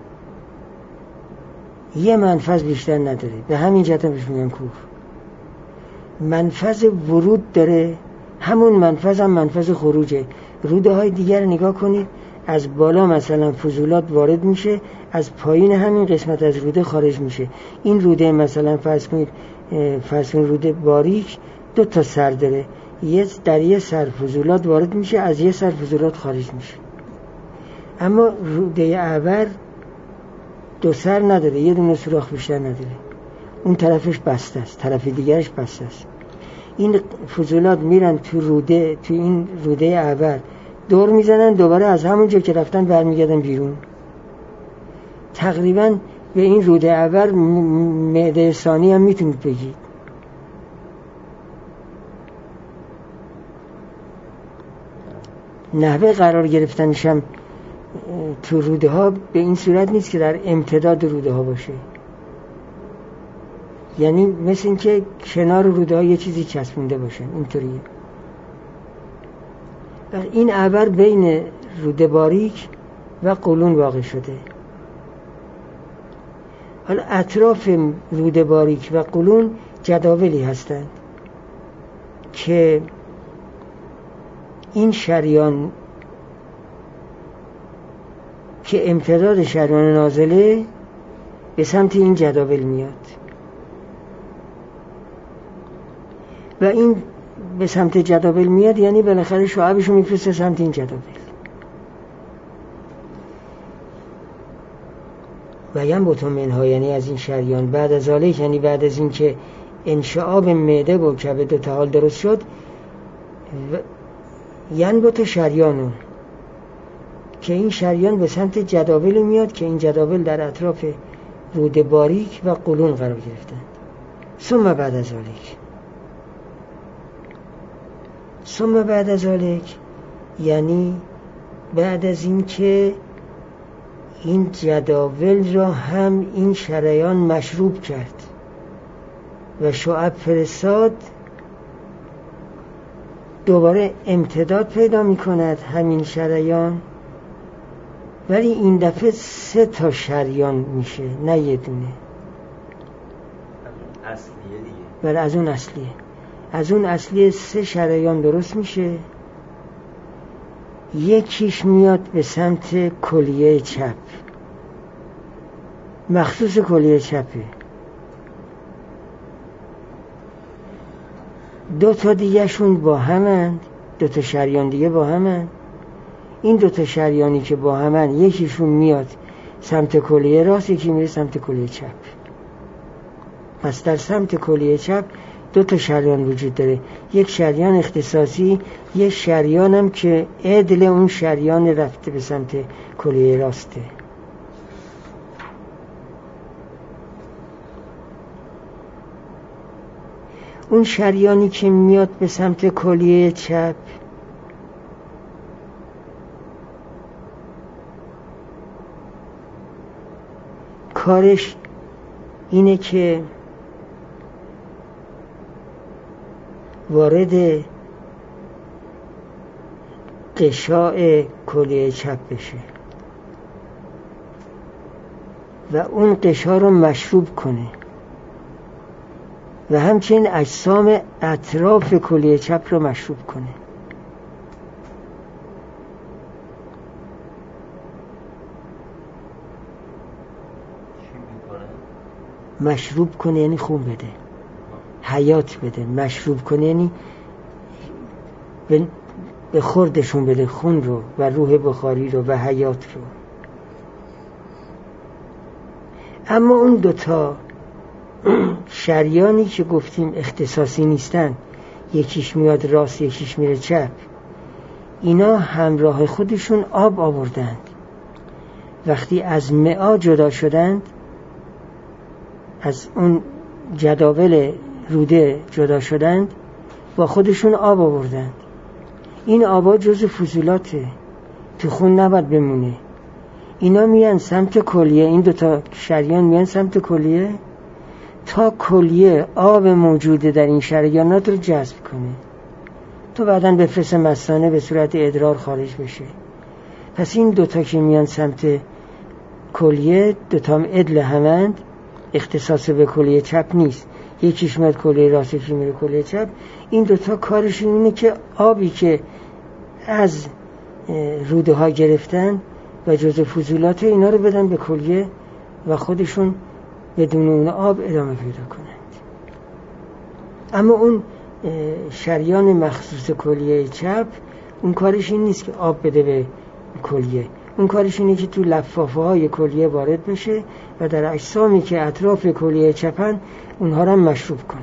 یه منفذ بیشتر نداره، به همین جهت هم بهش میگن کور. منفذ ورود داره، همون منفذ هم منفذ خروجه. روده های دیگر نگاه کنید، از بالا مثلا فضولات وارد میشه، از پایین همین قسمت از روده خارج میشه. این روده مثلا فرض کنید فرض کنید روده باریک دو تا سر داره، یه در یه سر فضولات وارد میشه، از یه سر فضولات خارج میشه. اما روده اعور دو سر نداره، یه دونه سوراخ بیشتر نداره، اون طرفش بسته است، طرف دیگرش بسته است. این فضولات میرن تو روده، تو این روده اعور دور میزنن، دوباره از همون جا که رفتن برمیگردن بیرون. تقریبا به این روده اعور معده ثانی هم میتونید بگید. نحوه قرار گرفتنش هم تو روده ها به این صورت نیست که در امتداد روده ها باشه، یعنی مثل این که کنار روده ها یه چیزی چسبونده باشه، اینطوریه. این اعور بین روده باریک و قولون واقع شده. حالا اطراف روده باریک و قولون جداولی هستند که این شریان که امتداد شریان نازله به سمت این جداول میاد و این به سمت جداول میاد، یعنی بالاخره شعابشو میفرسته سمت این جداول. و ینبت منها، یعنی از این شریان، بعد از ذالک، یعنی بعد از این که انشعاب معده و کبد دو تا حال درست شد، ینبت شریانون، که این شریان به سمت جداول میاد که این جداول در اطراف روده باریک و قولون قرار گرفتن. ثم بعد از ذالک، ثم بعد از ذالک یعنی بعد از این که این جداول را هم این شریان مشروب کرد و شعب فرستاد، دوباره امتداد پیدا می کند همین شریان، ولی این دفعه سه تا شریان میشه، نه یه دونه. اصلیه دیگه. بله از اون اصلیه، از اون اصلیه سه شریان درست میشه. یکیش میاد به سمت کلیه چپ، مخصوص کلیه چپه. دو تا دیگه شون با همند، دو تا شریان دیگه با همند. این دو تا شریانی که با همن، یکیشون میاد سمت کلیه راست، یکی میره سمت کلیه چپ. پس در سمت کلیه چپ دو تا شریان وجود داره، یک شریان اختصاصی، یک شریان هم که عدل اون شریان رفته به سمت کلیه راسته. اون شریانی که میاد به سمت کلیه چپ کارش اینه که وارد غشاء کلیه چپ بشه و اون غشا رو مشروب کنه و همچنین اجسام اطراف کلیه چپ رو مشروب کنه. مشروب کنه یعنی خون بده، حیات بده. مشروب کنه یعنی به خوردشون بده خون رو و روح بخاری رو و حیات رو. اما اون دوتا شریانی که گفتیم اختصاصی نیستن، یکیش میاد راست یکیش میره چپ، اینا همراه خودشون آب آوردند. وقتی از معا جدا شدند، از اون جداول روده جدا شدند، با خودشون آب آوردند. این آبا جزو فضولاته، تو خون نباید بمونه. اینا میان سمت کلیه، این دوتا شریان میان سمت کلیه تا کلیه آب موجوده در این شریانات رو جذب کنه، تو بعداً بفرست مثانه به صورت ادرار خارج بشه. پس این دوتا که میان سمت کلیه، دوتا هم عدل همند، اختصاص به کلیه چپ نیست، یکیش میاد کلیه راست یکی میره کلیه چپ. این دوتا کارشون اینه که آبی که از روده ها گرفتن و جزء فضولات اینا رو بدن به کلیه و خودشون بدون اون آب ادامه پیدا کنند. اما اون شریان مخصوص کلیه چپ اون کارش این نیست که آب بده به کلیه، اون کارش اینه که تو لفافه های کلیه وارد بشه و در اجسامی که اطراف کلیه چپن اونها رو مشروب کنه.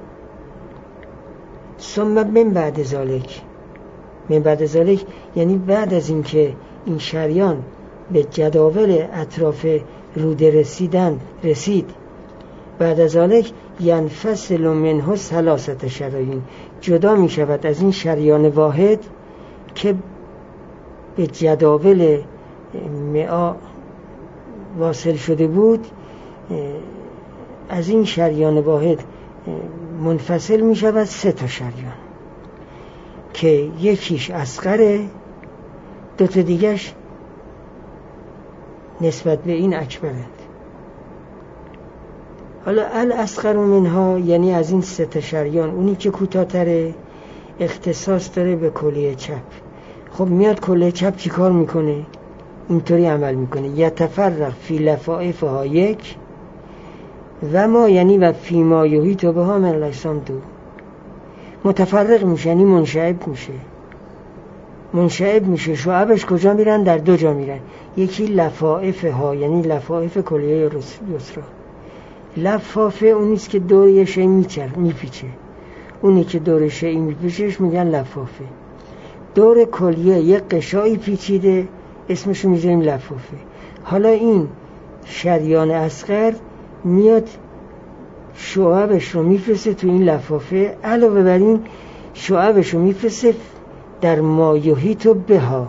ثم من بعد ذالک، من بعد ذالک یعنی بعد از اینکه این شریان به جداول اطراف روده رسیدن رسید، بعد از ذالک ینفصل منه ثلاثه شرایین، جدا می شود از این شریان واحد که به جداول معا واصل شده بود، از این شریان واحد منفصل می شود سه تا شریان که یکیش اصغره، دو تا دیگهش نسبت به این اکبرند. حالا الاصغر منها یعنی از این سه تا شریان اونی که کوتاه‌تره اختصاص داره به کلیه چپ. خب میاد کلیه چپ چی کار میکنه؟ اینطوری عمل میکنه یتفرق فی لفائفها یک و ما یعنی و فی ما یحیط بها من الاجسام دو، متفرق میشه یعنی منشعب میشه. منشعب میشه شعبش کجا میرن؟ در دو جا میرن. یکی لفائفها یعنی لفائف کلیه یسرا، لفافه اونیست که دور یه شی میچر میپیچه، اونی که دور شی میپیچهش میگن لفافه. دور کلیه یک قشایی پیچیده اسمشو میذاریم لفافه. حالا این شریان اصغر میاد شعبش رو میفرسته تو این لفافه، علاوه بر این شعبش رو میفرسته در ما یحیط بها.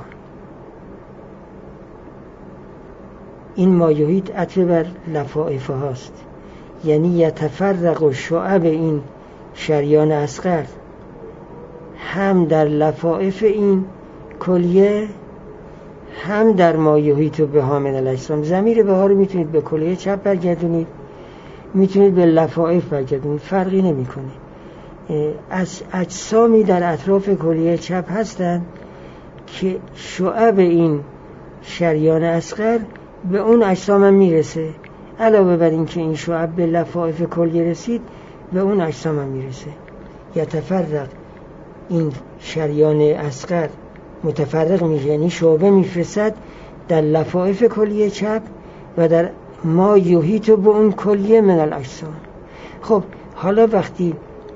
این ما یحیط عطف بر لفائف هاست، یعنی یتفرق و شعب این شریان اصغر هم در لفائف این کلیه هم در ما یحیط بها من الاجسام. ضمیر بها رو میتونید به کلیه چپ برگردونید، میتونید به لفائف برگردونید، فرقی نمیکنه. از اجسامی در اطراف کلیه چپ هستند که شعب این شریان اصغر به اون اجسام هم میرسه، علاوه بر این که این شعب به لفائف کلیه رسید به اون اجسام هم میرسه. یتفرق این شریان اصغر متفرق میشه یعنی شعبه میفرستد در لفائف کلیه چپ و در ما یحیط به اون کلیه من الاجسام. خب حالا وقتی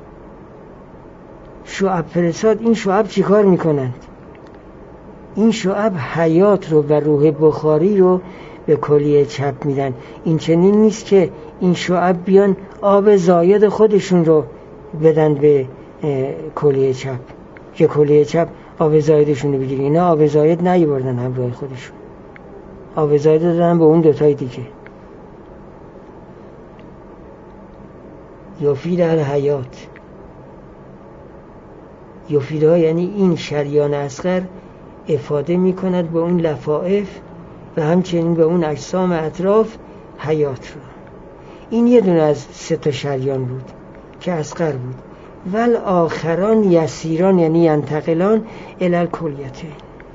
شعب فرستاد، این شعب چی کار میکنند؟ این شعب حیات رو و روح بخاری رو به کلیه چپ میدن. این چنین نیست که این شعب بیان آب زاید خودشون رو بدن به کلیه چپ که کلیه چپ آب زایدشون رو بگیره. اینا آب زاید نیاوردن همراه خودشون، آب زاید دادن به اون دوتای دیگه. یفید الحیات، یفیدها یعنی این شریان اصغر افاده می کند به اون لفائف و همچنین به اون اجسام اطراف حیات رو. این یه دونه از سه تا شریان بود که اصغر بود. ول آخران یسیران یعنی ینتقلان الی الکلیتین.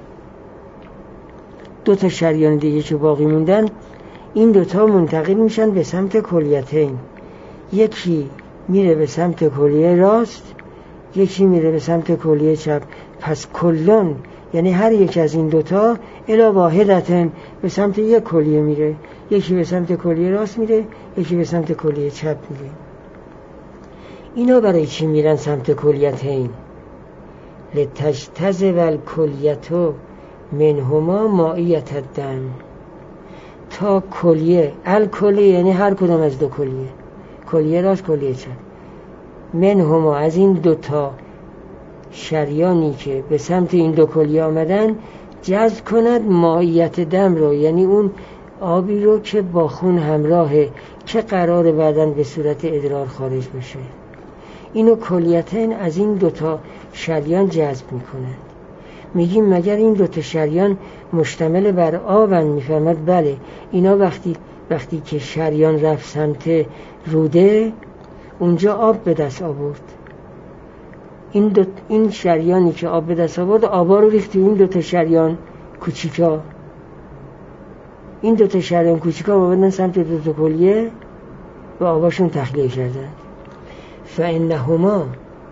دو تا شریان دیگه که باقی موندن این دوتا منتقل میشن به سمت کلیتین، یکی میره به سمت کلیه راست، یکی میره به سمت کلیه چپ. پس کلان یعنی هر یک از این دوتا الی واحدتن به سمت یک کلیه میره، یکی به سمت کلیه راست میره، یکی به سمت کلیه چپ میره. اینا برای چی میرن سمت کلیتین؟ لتجتذب الکلیت منهما مائیت الدم، تا کلیه الکلیه یعنی هر کدام از دو کلیه، کلیه راست کلیه چپ، منهما از این دوتا شریانی که به سمت این دو کلیه آمدن جذب کند مائیت دم رو، یعنی اون آبی رو که با خون همراهه که قراره بعداً به صورت ادرار خارج بشه. اینو کلیتین از این دوتا شریان جذب میکنند. میگیم مگر این دوتا شریان مشتمل بر آبن؟ میفهمد بله. اینا وقتی وقتی که شریان رفت سمت روده اونجا آب به دست آورد، این دو این شریانی که آب به دست آورد، آبا رو ریخت این دو تا شریان کوچیکا. این دو تا شریان کوچیکا آوردن سمت دو تا کلیه و آباشون تخلیه کردن. فإنهما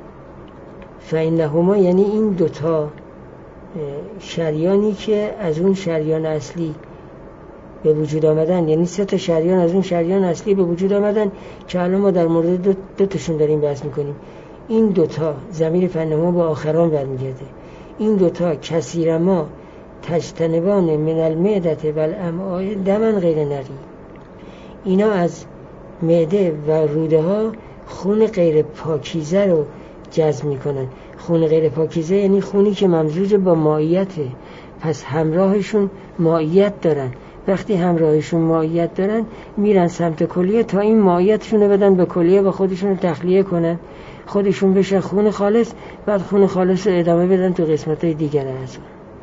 فإنهما یعنی این دو تا شریانی که از اون شریان اصلی به وجود آمدن، یعنی سه تا شریان از اون شریان اصلی به وجود آمدن که الان ما در مورد دو, دو تاشون داریم بحث میکنیم. این دوتا ضمیر فإنهما با آخران برمیگرده. این دوتا کثیرما تجتنبان من المعدة و الامعاء دما غیر نری، اینا از معده و روده ها خون غیر پاکیزه رو جذب میکنن. خون غیر پاکیزه یعنی خونی که ممزوج با مائیته، پس همراهشون مائیت دارن. وقتی همراهشون مائیت دارن میرن سمت کلیه تا این مائیتشون رو بدن به کلیه و خودشون رو تخلیه کنن، خودشون بشن خون خالص، بعد خون خالص رو ادامه بدن تو قسمت‌های دیگر اعضا.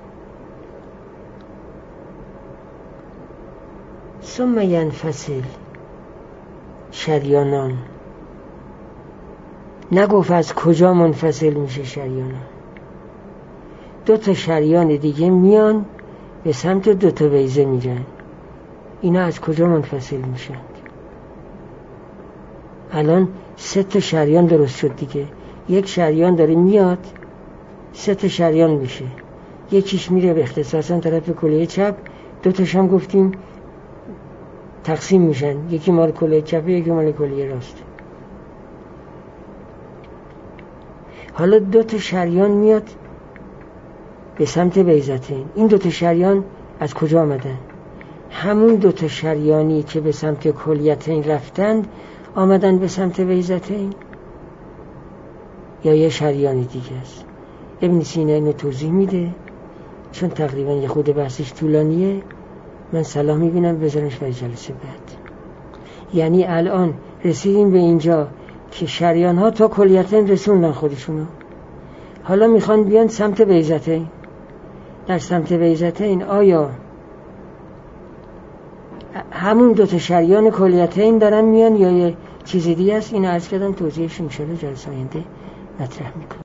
ثم ینفصل شریانان، نگفت از کجا منفصل میشه شریانان. دو تا شریان دیگه میان به سمت دو تا بیضه میرن. اینا از کجا منفصل میشن؟ الان سه تا شریان درست شد دیگه. یک شریان داره میاد، سه تا شریان میشه. یکیش میره به اختصاصا طرف کلیه چپ، دو تاش هم گفتیم تقسیم میشن، یکی مال کلیه چپه یکی مال کلیه راست. حالا دو تا شریان میاد به سمت بیضتین. این دو تا شریان از کجا آمدن؟ همون دو تا شریانی که به سمت کلیتین رفتند آمدن به سمت بیضتین، یا یه شریانی دیگه است؟ ابن سینا اینو توضیح میده، چون تقریبا یه خود بحثش طولانیه. من صلاح میبینم بذارمش برای جلسه بعد. یعنی الان رسیدیم به اینجا که شریان ها تا کلیتین رسوندن خودشونو، حالا میخوان بیان سمت بیضتین. در سمت بیضتین آیا همون دوتا شریان کلیتین دارن میان یا یه چیز دیگه است؟ اینو عرض کردم توضیحش انشاءالله جلسه آینده مطرح میکنم.